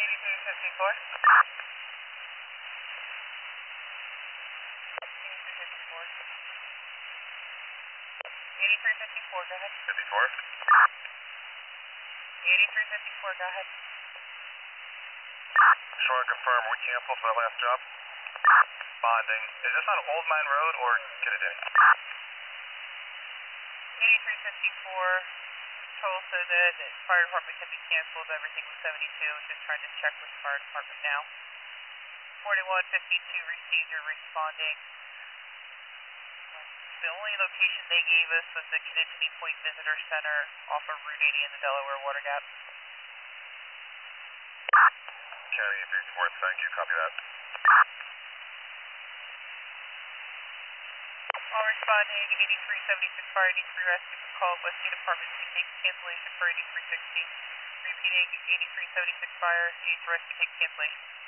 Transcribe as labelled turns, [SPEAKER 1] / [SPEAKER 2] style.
[SPEAKER 1] 8354. 8354, go ahead.
[SPEAKER 2] 54?
[SPEAKER 1] 8354, go ahead.
[SPEAKER 2] Just want to confirm, we canceled for that last job? Bonding. Is this on Old Mine Road or Kennedy?
[SPEAKER 1] 8354, total said that the fire department can be canceled, everything was 72, just trying to check with the fire department now. 4152 received or responding. The only location they gave us was the Kinnitany Point Visitor Center off of Route 80 in the Delaware Water Gap.
[SPEAKER 2] County 84, thank you, copy that.
[SPEAKER 1] All responding, 8376 fire, 83 rescue for call, Westie Department seeking cancellation for 8360. Repeating, 8376 fire, needs rescue take cancellation.